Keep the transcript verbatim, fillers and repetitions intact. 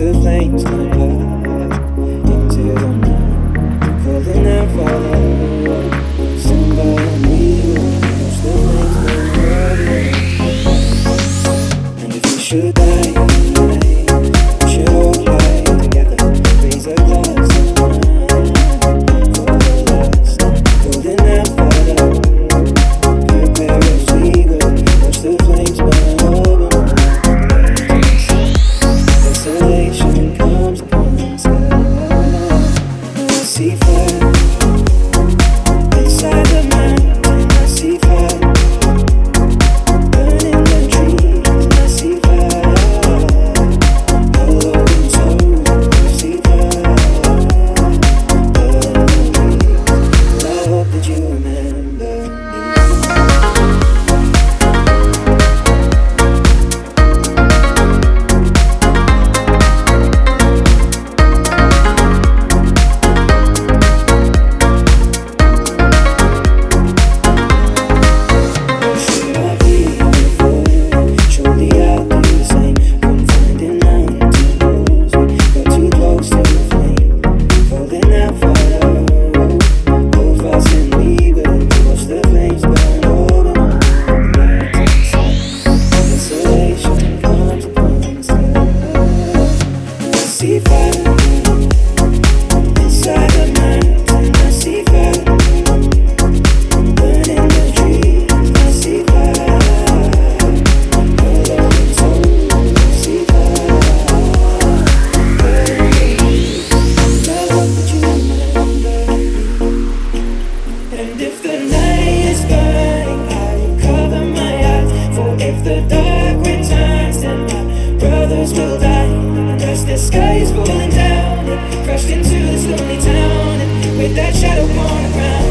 the flames climb up into the night, calling out for love. Stand by me, watch the flames burn up. And if we should die tonight, we should all lie together, raise a glass tonight for the last time, calling out for love. Prepare as we go, watch the flames burn up. Desolation comes upon the sky. I see fire inside the mountain. I see fire burning the trees. I see fire all over soul. I see fire burning the leaves. I hope that you remember me. And if the night is burning, I will cover my eyes. For if the dark returns, then my brothers will die. And as the sky is falling down, and crashed into this lonely town, and with that shadow on the ground.